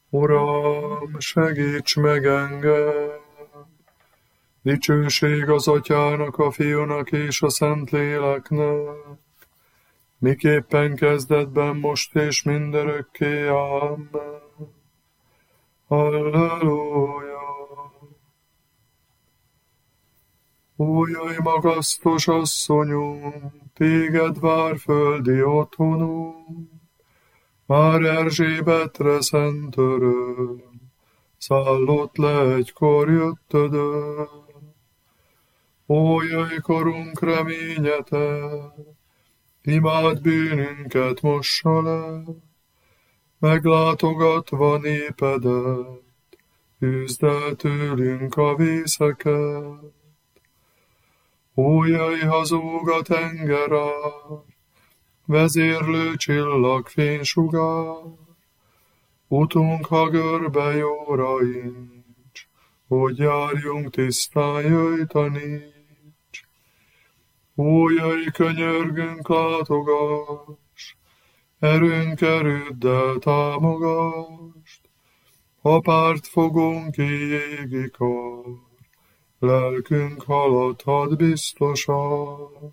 Uram, segíts meg engem! Dicsőség az Atyának, a Fiúnak és a Szentléleknek, miképpen kezdetben, most és mindörökké. Amen. Halleluja! Ó, jöjj, magasztos asszonyunk, téged vár földi otthonunk, már Erzsébetre szent öröm, szállott le egykor jöttödön. Ó, jöjj, korunk reményete, imád bűnünket mossa le, meglátogatva népedet, hűzd el tőlünk a vészeket. Ó, jöjj, hazug a tengerár, vezérlő csillag fénysugár, utunk, ha görbe jóraincs, hogy járjunk tisztán, jöjj, taníts. Ó, jöjj, könyörgünk, látogass, erőnk erőddel támogasd, ha párt fogunk égi kar, lelkünk haladhat biztosan.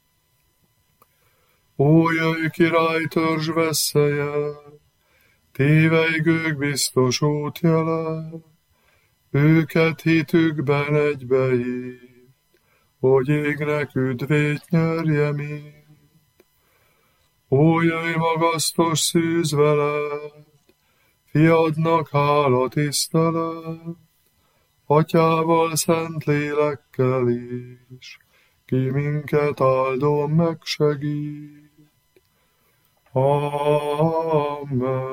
Ó, jöjj, király, törzs vesszeje, tévejgők biztos útjele, őket hitükben egybehív, hogy égnek üdvét nyerje mind. Ó, jöjj, magasztos szűz veled, fiadnak hála tisztelet, Atyával, Szentlélekkel is, ki minket áldon megsegít. Amen.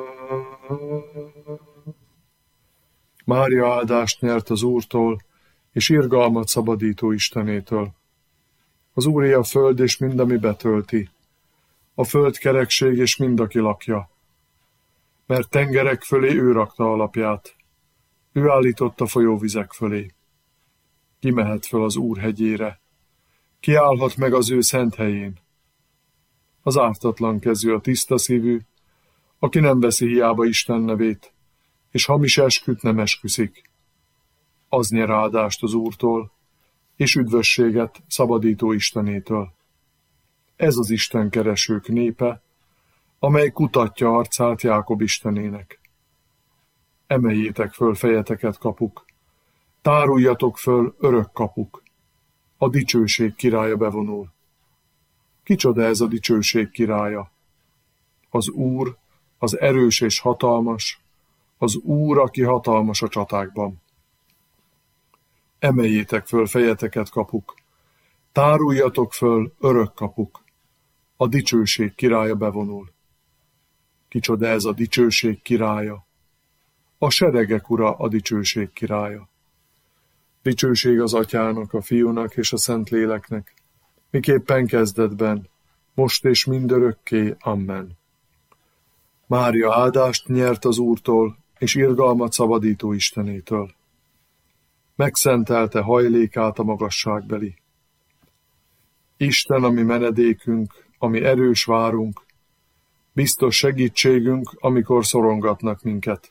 Mária áldást nyert az Úrtól, és irgalmat szabadító Istenétől. Az Úré a föld, és mind, ami betölti, a föld kerekség, és mind, aki lakja. Mert tengerek fölé ő rakta alapját, ő állította folyóvizek fölé. Ki mehet föl az Úr hegyére, ki állhat meg az ő szent helyén? Az ártatlan kezű, a tiszta szívű, aki nem veszi hiába Isten nevét, és hamis esküt nem esküszik. Az nyer áldást az Úrtól, és üdvösséget szabadító Istenétől. Ez az Isten keresők népe, amely kutatja arcát Jákob Istenének. Emeljétek föl fejeteket, kapuk, táruljatok föl, örök kapuk, a dicsőség királya bevonul. Kicsoda ez a dicsőség királya? Az Úr, az erős és hatalmas, az Úr, aki hatalmas a csatákban. Emeljétek föl fejeteket, kapuk, táruljatok föl, örök kapuk, a dicsőség királya bevonul. Kicsoda ez a dicsőség királya? A seregek ura, a dicsőség királya. Dicsőség az Atyának, a Fiúnak és a Szentléleknek, miképpen kezdetben, most és mindörökké. Amen. Mária áldást nyert az Úrtól, és irgalmat szabadító Istenétől. Megszentelte hajlékát a magasságbeli. Isten, ami menedékünk, ami erős várunk, biztos segítségünk, amikor szorongatnak minket.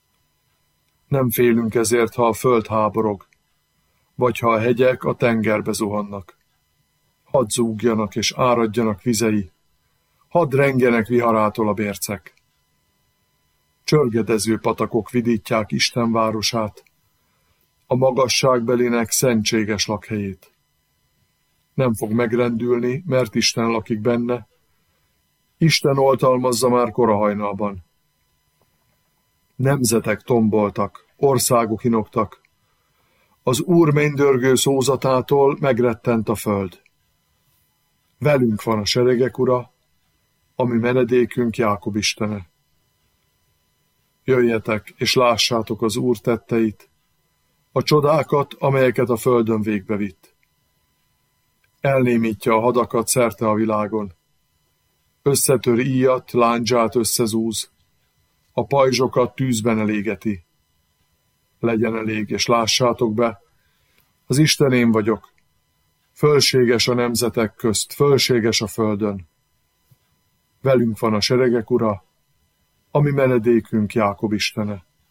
Nem félünk ezért, ha a föld háborog, vagy ha a hegyek a tengerbe zuhannak. Hadd zúgjanak és áradjanak vizei, hadd rengjenek viharától a bércek. Csörgedező patakok vidítják Isten városát, a magasságbelinek szentséges lakhelyét. Nem fog megrendülni, mert Isten lakik benne, Isten oltalmazza már korahajnalban. Nemzetek tomboltak, országok inoktak, az Úr mennydörgő szózatától megrettent a föld. Velünk van a seregek ura, ami menedékünk Jákob Istene. Jöjjetek, és lássátok az Úr tetteit, a csodákat, amelyeket a földön végbevitt. Elnémítja a hadakat szerte a világon. Összetör íjat, lándzsát összezúz, a pajzsokat tűzben elégeti. Legyen elég, és lássátok be, az Isten én vagyok, fölséges a nemzetek közt, fölséges a földön. Velünk van a seregek ura, ami menedékünk Jákob Istene.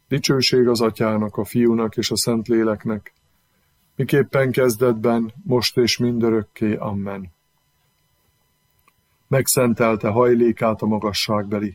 Dicsőség az Atyának, a Fiúnak és a Szentléleknek, miképpen kezdetben, most és mindörökké. Amen. Megszentelte hajlékát a magasságbeli.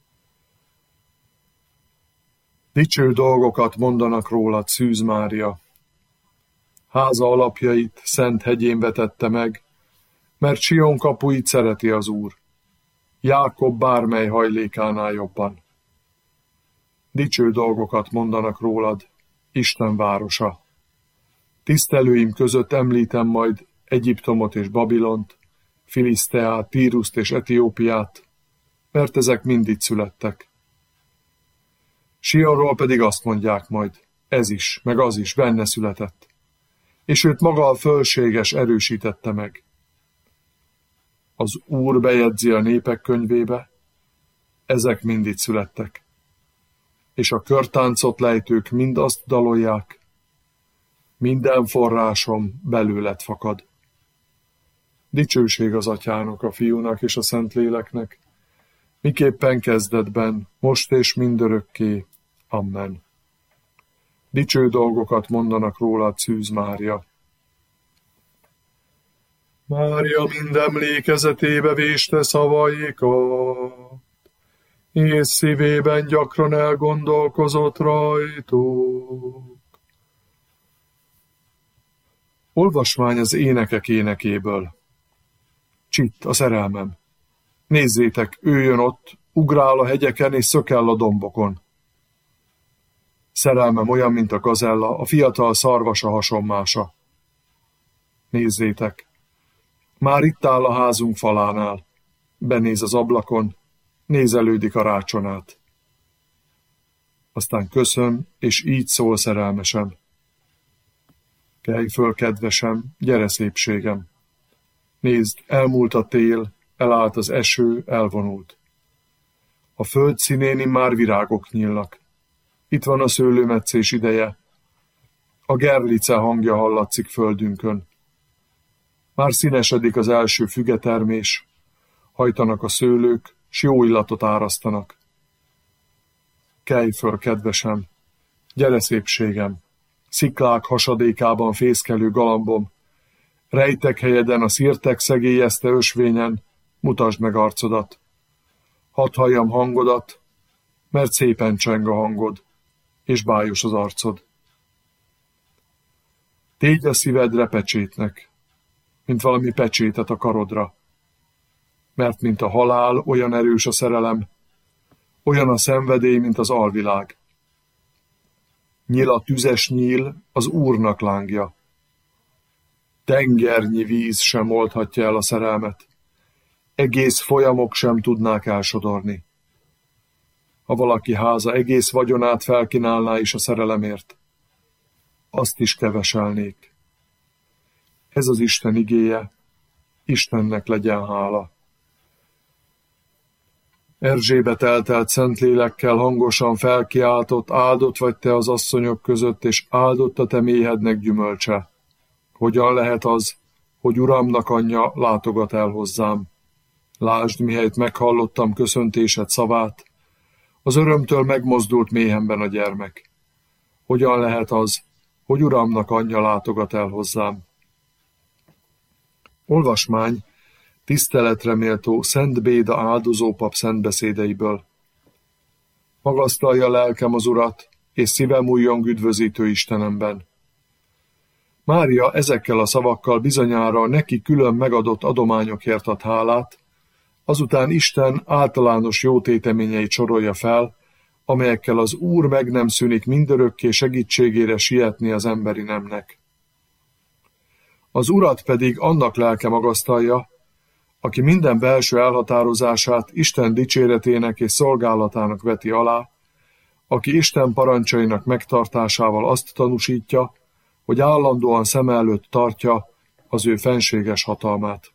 Dicső dolgokat mondanak rólad, Szűz Mária. Háza alapjait szent hegyén vetette meg, mert Sion kapuit szereti az Úr, Jákob bármely hajlékánál jobban. Dicső dolgokat mondanak rólad, Isten városa. Tisztelőim között említem majd Egyiptomot és Babilont, Filiszteát, Tíruszt és Etiópiát, mert ezek mind itt születtek. Sionról pedig azt mondják majd, ez is, meg az is benne született, és őt maga a fölséges erősítette meg. Az Úr bejegyzi a népek könyvébe, ezek mind itt születtek, és a körtáncot lejtők mind azt dalolják, minden forrásom belőled fakad. Dicsőség az Atyának, a Fiúnak és a Szentléleknek, miképpen kezdetben, most és mindörökké. Amen. Dicső dolgokat mondanak rólad, Szűz Mária. Mária mind emlékezetébe véste szavaikat, és szívében gyakran elgondolkozott rajtuk. Olvasmány az Énekek énekéből. Csitt, a szerelmem. Nézzétek, ő jön ott, ugrál a hegyeken és szökel a dombokon. Szerelmem olyan, mint a gazella, a fiatal szarvasa hasonmása. Nézzétek, már itt áll a házunk falánál, benéz az ablakon, nézelődik a rácsonát. Aztán köszön, és így szól szerelmesen. Kelj föl, kedvesem, gyere szépségem. Nézd, elmúlt a tél, elállt az eső, elvonult. A föld színén immár virágok nyílnak. Itt van a szőlőmetszés ideje. A gerlice hangja hallatszik földünkön. Már színesedik az első fügetermés, hajtanak a szőlők, s jó illatot árasztanak. Kelj föl, kedvesem, gyere szépségem, sziklák hasadékában fészkelő galambom, rejtek helyeden a szirtek szegélyezte ösvényen, mutasd meg arcodat. Hadd halljam hangodat, mert szépen cseng a hangod, és bájos az arcod. Tégy a szívedre pecsétnek, mint valami pecsétet a karodra, mert mint a halál, olyan erős a szerelem, olyan a szenvedély, mint az alvilág. Nyíl a tüzes nyíl, az Úrnak lángja. Tengernyi víz sem oldhatja el a szerelmet, egész folyamok sem tudnák elsodorni. Ha valaki háza egész vagyonát felkínálná is a szerelemért, azt is keveselnék. Ez az Isten igéje, Istennek legyen hála. Erzsébet eltelt Szentlélekkel hangosan felkiáltott, áldott vagy te az asszonyok között, és áldott a te méhednek gyümölcse. Hogyan lehet az, hogy Uramnak anyja látogat el hozzám? Lásd, mihelyt meghallottam köszöntésed szavát, az örömtől megmozdult méhemben a gyermek. Hogyan lehet az, hogy Uramnak anyja látogat el hozzám? Olvasmány tiszteletre méltó Szent Béda áldozópap szentbeszédeiből. Magasztalja lelkem az Urat, és szívem újjong üdvözítő Istenemben. Mária ezekkel a szavakkal bizonyára neki külön megadott adományokért ad hálát, azután Isten általános jótéteményeit sorolja fel, amelyekkel az Úr meg nem szűnik mindörökké segítségére sietni az emberi nemnek. Az Urat pedig annak lelke magasztalja, aki minden belső elhatározását Isten dicséretének és szolgálatának veti alá, aki Isten parancsainak megtartásával azt tanúsítja, hogy állandóan szem előtt tartja az ő fenséges hatalmát.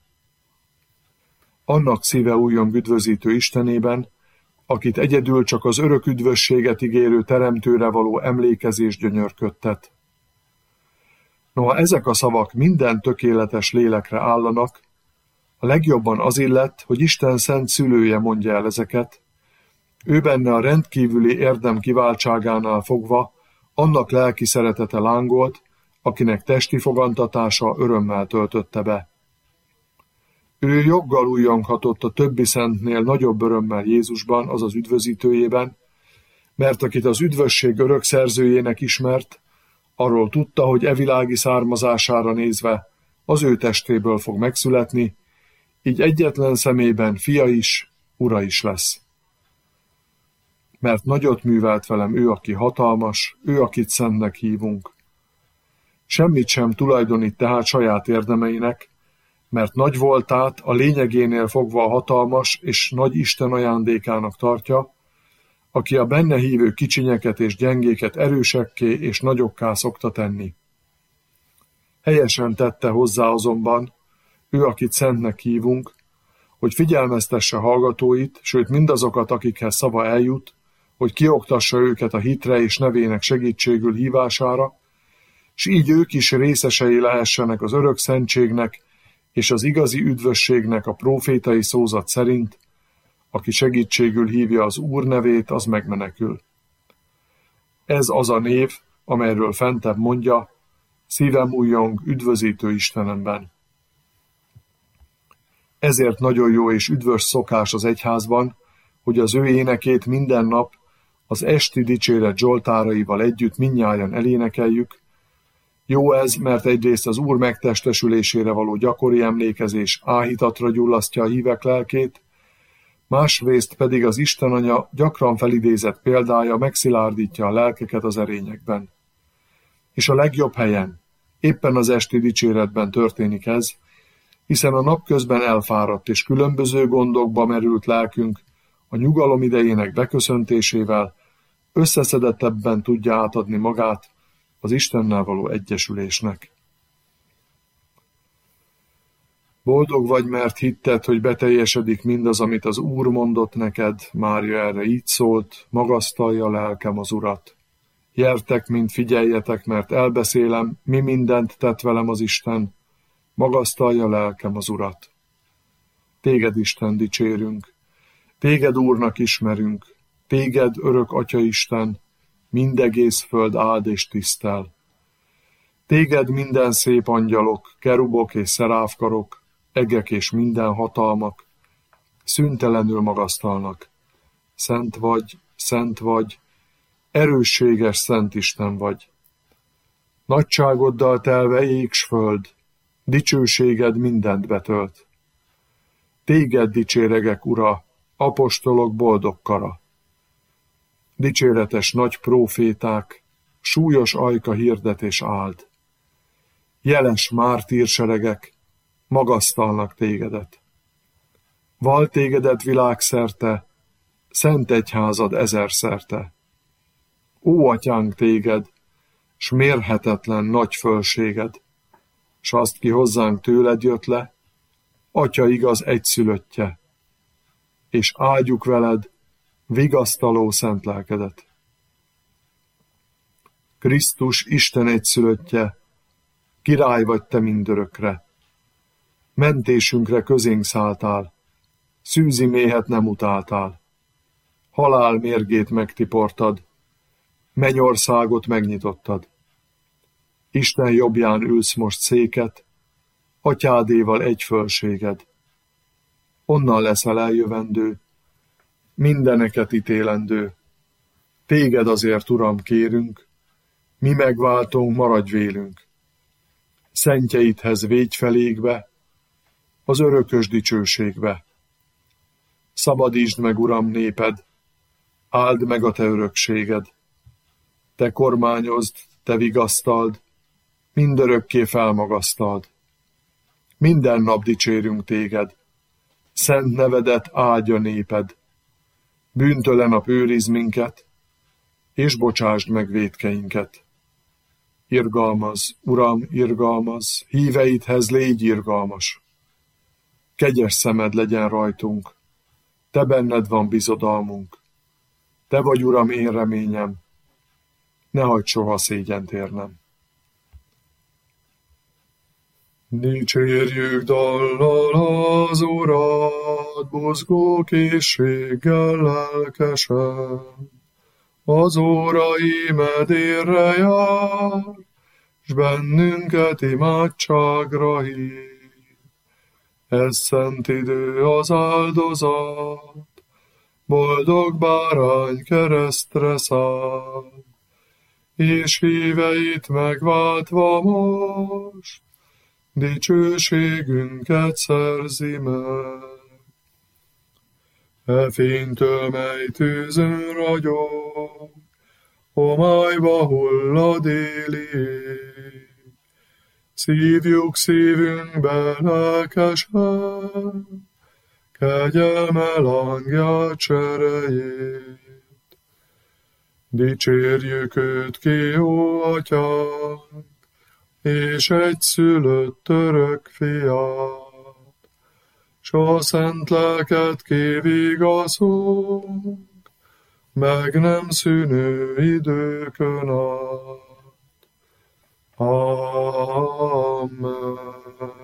Annak szíve újjong üdvözítő Istenében, akit egyedül csak az örök üdvösséget ígérő teremtőre való emlékezés gyönyörködtet. Noha ezek a szavak minden tökéletes lélekre állanak, a legjobban az illet, hogy Isten szent szülője mondja el ezeket, Ő benne a rendkívüli érdem kiváltságánál fogva annak lelki szeretete lángolt, akinek testi fogantatása örömmel töltötte be. Ő joggal ujjonghatott a többi szentnél nagyobb örömmel Jézusban, azaz üdvözítőjében, mert akit az üdvösség örökszerzőjének ismert, arról tudta, hogy evilági származására nézve az ő testéből fog megszületni, így egyetlen személyben fia is, ura is lesz. Mert nagyot művelt velem ő, aki hatalmas, ő, akit szentnek hívunk. Semmit sem tulajdonít tehát saját érdemeinek, mert nagy voltát a lényegénél fogva hatalmas és nagy Isten ajándékának tartja, aki a benne hívő kicsinyeket és gyengéket erősekké és nagyokká szokta tenni. Helyesen tette hozzá azonban, ő, akit szentnek hívunk, hogy figyelmeztesse hallgatóit, sőt mindazokat, akikhez szava eljut, hogy kioktassa őket a hitre és nevének segítségül hívására, s így ők is részesei lehessenek az örök szentségnek és az igazi üdvösségnek a prófétai szózat szerint, aki segítségül hívja az Úr nevét, az megmenekül. Ez az a név, amelyről fentebb mondja, szívem újjong üdvözítő Istenemben. Ezért nagyon jó és üdvös szokás az egyházban, hogy az ő énekét minden nap az esti dicséret zsoltáraival együtt mindnyájan elénekeljük. Jó ez, mert egyrészt az Úr megtestesülésére való gyakori emlékezés áhítatra gyullasztja a hívek lelkét, másrészt pedig az Isten Anya gyakran felidézett példája megszilárdítja a lelkeket az erényekben. És a legjobb helyen, éppen az esti dicséretben történik ez, hiszen a napközben elfáradt és különböző gondokba merült lelkünk a nyugalom idejének beköszöntésével összeszedettebben tudja átadni magát az Istennel való egyesülésnek. Boldog vagy, mert hitted, hogy beteljesedik mindaz, amit az Úr mondott neked. Mária erre így szólt, magasztalja lelkem az Urat. Gyertek, mind figyeljetek, mert elbeszélem, mi mindent tett velem az Isten. Magasztalja lelkem az Urat. Téged, Isten, dicsérünk. Téged, Úrnak ismerünk. Téged, örök Atya Isten, mindegész föld áld és tisztel. Téged minden szép angyalok, kerubok és szeráfkarok, egek és minden hatalmak, szüntelenül magasztalnak. Szent vagy, erősséges Szent Isten vagy. Nagyságoddal telve ég s föld, dicsőséged mindent betölt. Téged dicséregek, Ura, apostolok boldog kara. Dicséretes nagy próféták, súlyos ajka hirdetés áld. Jeles mártírseregek, magasztalnak tégedet. Val tégedet világszerte, szent egyházad ezerszerte. Ó, atyánk téged, s mérhetetlen nagy fölséged, s azt ki hozzánk tőled jött le, Atya igaz egyszülöttje, és áldjuk veled vigasztaló szent lelkedet. Krisztus Isten egyszülöttje, király vagy te mindörökre. Mentésünkre közénk szálltál, szűzi méhet nem utáltál. Halál mérgét megtiportad, mennyországot megnyitottad. Isten jobbján ülsz most széket, atyádéval egy fölséged. Onnan leszel eljövendő, mindeneket ítélendő. Téged azért, Uram, kérünk, mi megváltunk, maradj vélünk. Szentjeidhez védj felékbe, az örökös dicsőségbe. Szabadítsd meg, Uram, néped, áld meg a te örökséged. Te kormányozd, te vigasztald, mindörökké felmagasztald. Minden nap dicsérünk téged, szent nevedet áldja néped. Bűntelen nap őrizd minket, és bocsásd meg vétkeinket. Irgalmaz, Uram, irgalmaz, híveidhez légy irgalmas. Kegyes szemed legyen rajtunk, te benned van bizodalmunk. Te vagy, Uram, én reményem, ne hagyd soha szégyent érnem. Dicsérjük dallal az Urat, buzgó készséggel lelkesen. Az órai medérre jár, s bennünket imádságra hív. Ez szent idő az áldozat, boldog bárány keresztre száll, és híveit megváltva most, dicsőségünket szerzi meg. E fénytől, mely tűzön ragyog, homályba hull a déli ég. Szívjuk szívünkbe lelkesen, kegyelme lángját cserejét. Dicsérjük őt ki, ó Atyánk, és egyszülött örök fiát, s a szent lelket kivigaszunk, meg nem szűnő időkön át. Amen.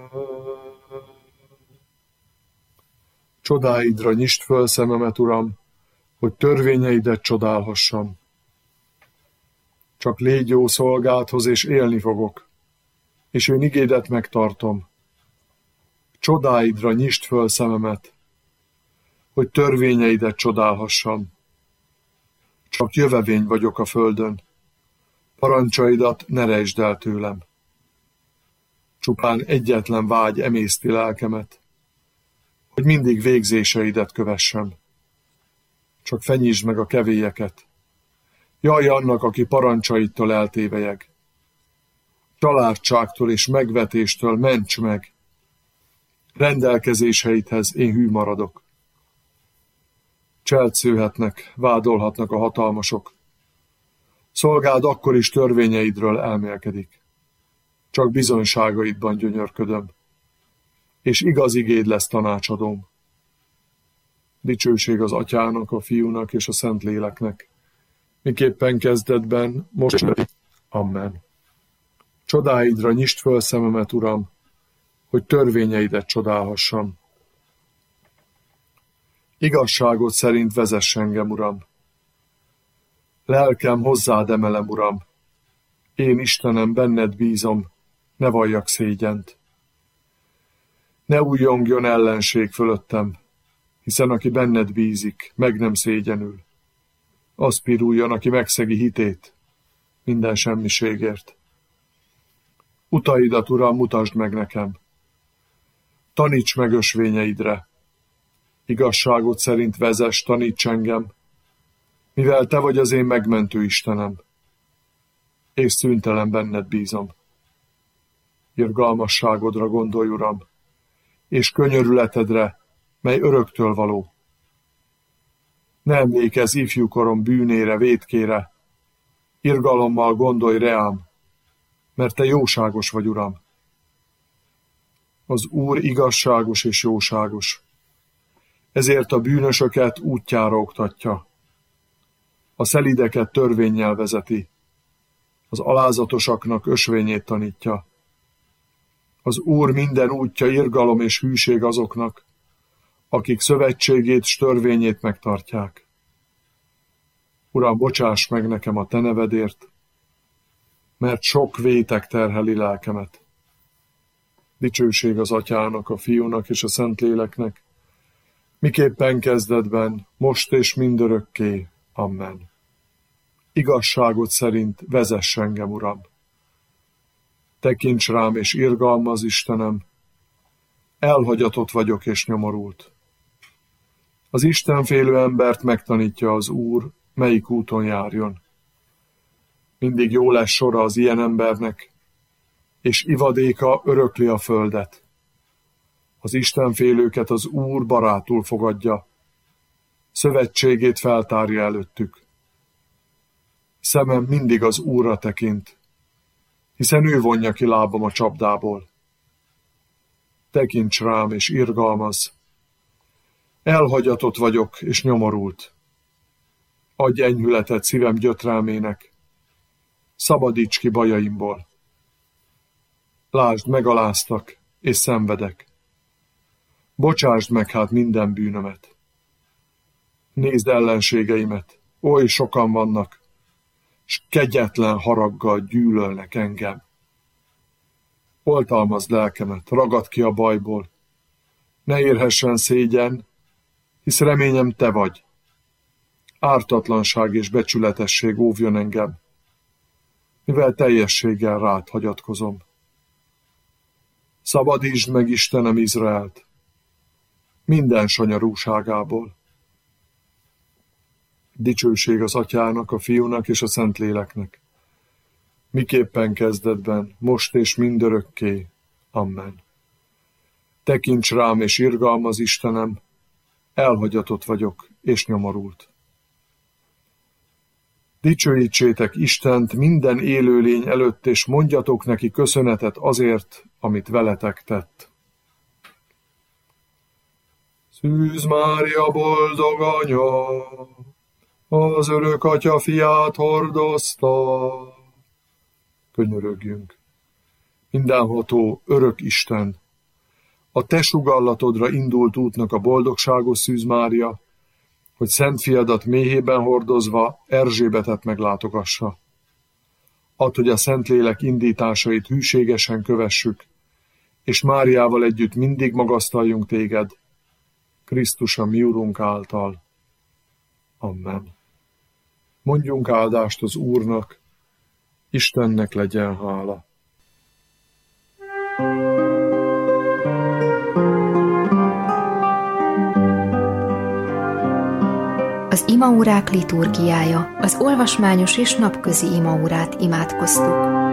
Csodáidra nyisd föl szememet, Uram, hogy törvényeidet csodálhassam. Csak légy jó szolgádhoz, és élni fogok, és én igédet megtartom. Csodáidra nyisd föl szememet, hogy törvényeidet csodálhassam. Csak jövevény vagyok a földön, parancsaidat ne rejtsd el tőlem. Csupán egyetlen vágy emészti lelkemet, hogy mindig végzéseidet kövessem. Csak fenyítsd meg a kevélyeket. Jaj annak, aki parancsaitól eltévelyeg. Családságtól és megvetéstől ments meg. Rendelkezéseidhez én hű maradok. Cselt szőhetnek, vádolhatnak a hatalmasok. Szolgád akkor is törvényeidről elmélkedik. Csak bizonyságaidban gyönyörködöm, és igaz igéd lesz tanácsadóm. Dicsőség az Atyának, a Fiúnak és a Szentléleknek, miképpen kezdetben, most is. Amen. Csodáidra nyisd föl szememet, Uram, hogy törvényeidet csodálhassam. Igazságod szerint vezess engem, Uram. Lelkem hozzád emelem, Uram. Én, Istenem, benned bízom, ne valljak szégyent. Ne újjongjon ellenség fölöttem, hiszen aki benned bízik, meg nem szégyenül. Az piruljon, aki megszegi hitét, minden semmiségért. Utaidat, Uram, mutasd meg nekem. Taníts meg ösvényeidre. Igazságod szerint vezess, taníts engem, mivel te vagy az én megmentő Istenem, és szüntelen benned bízom. Irgalmasságodra gondolj, Uram, és könyörületedre, mely öröktől való. Ne emlékezz ifjúkorom bűnére, vétkére, irgalommal gondolj reám, mert te jóságos vagy, Uram. Az Úr igazságos és jóságos, ezért a bűnösöket útjára oktatja. A szelídeket törvénnyel vezeti, az alázatosaknak ösvényét tanítja. Az Úr minden útja irgalom és hűség azoknak, akik szövetségét s törvényét megtartják. Uram, bocsáss meg nekem a te nevedért, mert sok vétek terheli lelkemet. Dicsőség az Atyának, a Fiúnak és a Szentléleknek, miképpen kezdetben, most és mindörökké. Amen. Igazságod szerint vezess engem, Uram. Tekints rám és irgalmazz, Istenem, elhagyatott vagyok és nyomorult. Az istenfélő embert megtanítja az Úr, melyik úton járjon. Mindig jó lesz sora az ilyen embernek, és ivadéka örökli a földet. Az istenfélőket az Úr barátul fogadja, szövetségét feltárja előttük. Szemem mindig az Úrra tekint, hiszen ő vonja ki lábam a csapdából. Tekints rám és irgalmazz. Elhagyatott vagyok és nyomorult. Adj enyhületet szívem gyötrelmének. Szabadíts ki bajaimból. Lásd, megaláztak, és szenvedek. Bocsásd meg hát minden bűnömet. Nézd ellenségeimet, oly sokan vannak, s kegyetlen haraggal gyűlölnek engem. Oltalmazd lelkemet, ragadd ki a bajból. Ne érhessen szégyen, hisz reményem te vagy. Ártatlanság és becsületesség óvjon engem, mivel teljességgel rád hagyatkozom. Szabadítsd meg, Istenem, Izraelt, minden sanyarúságából. Dicsőség az Atyának, a Fiúnak és a Szentléleknek, miképpen kezdetben, most és mindörökké. Amen. Tekints rám és irgalmaz, Istenem, elhagyatott vagyok és nyomorult. Dicsőítsétek Istent minden élőlény előtt, és mondjatok neki köszönetet azért, amit veletek tett. Szűz Mária boldog anya, az örök Atya fiát hordozta. Könyörögjünk. Mindenható örök Isten, a te sugallatodra indult útnak a boldogságos Szűz Mária, hogy Szent Fiadat méhében hordozva Erzsébetet meglátogassa. Add, hogy a Szentlélek indításait hűségesen kövessük, és Máriával együtt mindig magasztaljunk téged, Krisztus a mi Urunk által. Amen. Mondjunk áldást az Úrnak, Istennek legyen hála. Az imaórák liturgiája, az olvasmányos és napközi imaórát imádkoztuk.